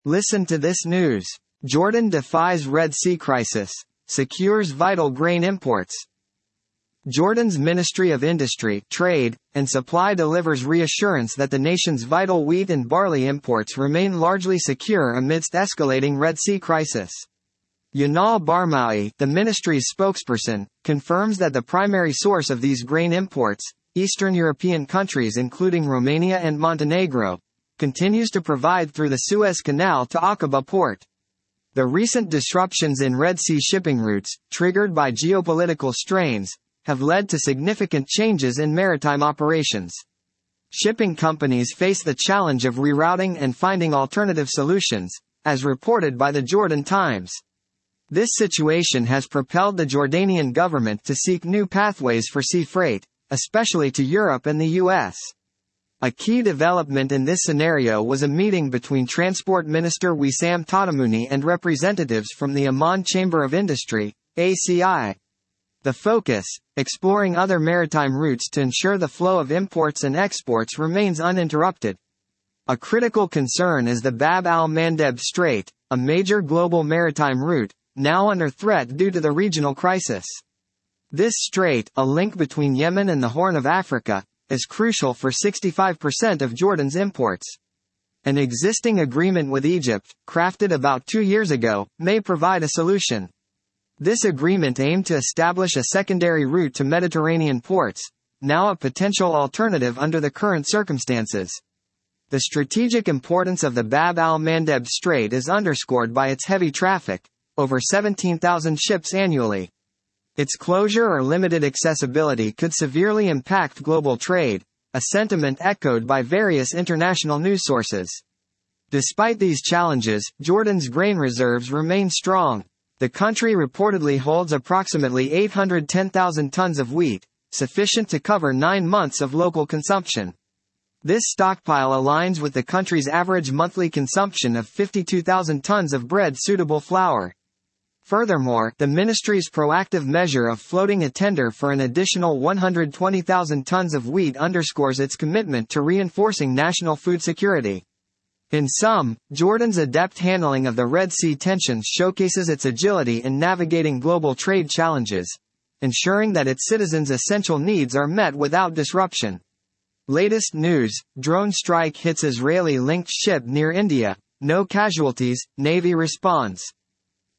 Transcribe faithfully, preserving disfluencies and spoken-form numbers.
Listen to this news. Jordan defies Red Sea crisis, secures vital grain imports. Jordan's Ministry of Industry, Trade, and Supply delivers reassurance that the nation's vital wheat and barley imports remain largely secure amidst escalating Red Sea crisis. Yanal Barmawi, the ministry's spokesperson, confirms that the primary source of these grain imports, Eastern European countries including Romania and Montenegro, continues to provide through the Suez Canal to Aqaba port. The recent disruptions in Red Sea shipping routes, triggered by geopolitical strains, have led to significant changes in maritime operations. Shipping companies face the challenge of rerouting and finding alternative solutions, as reported by the Jordan Times. This situation has propelled the Jordanian government to seek new pathways for sea freight, especially to Europe and the U S. A key development in this scenario was a meeting between Transport Minister Wissam Tatamouni and representatives from the Amman Chamber of Industry, A C I. The focus, exploring other maritime routes to ensure the flow of imports and exports remains uninterrupted. A critical concern is the Bab al-Mandeb Strait, a major global maritime route, now under threat due to the regional crisis. This strait, a link between Yemen and the Horn of Africa, is crucial for sixty-five percent of Jordan's imports. An existing agreement with Egypt, crafted about two years ago, may provide a solution. This agreement aimed to establish a secondary route to Mediterranean ports, now a potential alternative under the current circumstances. The strategic importance of the Bab al-Mandeb Strait is underscored by its heavy traffic, over seventeen thousand ships annually. Its closure or limited accessibility could severely impact global trade, a sentiment echoed by various international news sources. Despite these challenges, Jordan's grain reserves remain strong. The country reportedly holds approximately eight hundred ten thousand tons of wheat, sufficient to cover nine months of local consumption. This stockpile aligns with the country's average monthly consumption of fifty-two thousand tons of bread-suitable flour. Furthermore, the ministry's proactive measure of floating a tender for an additional one hundred twenty thousand tons of wheat underscores its commitment to reinforcing national food security. In sum, Jordan's adept handling of the Red Sea tensions showcases its agility in navigating global trade challenges, ensuring that its citizens' essential needs are met without disruption. Latest news: drone strike hits Israeli-linked ship near India. No casualties, Navy responds.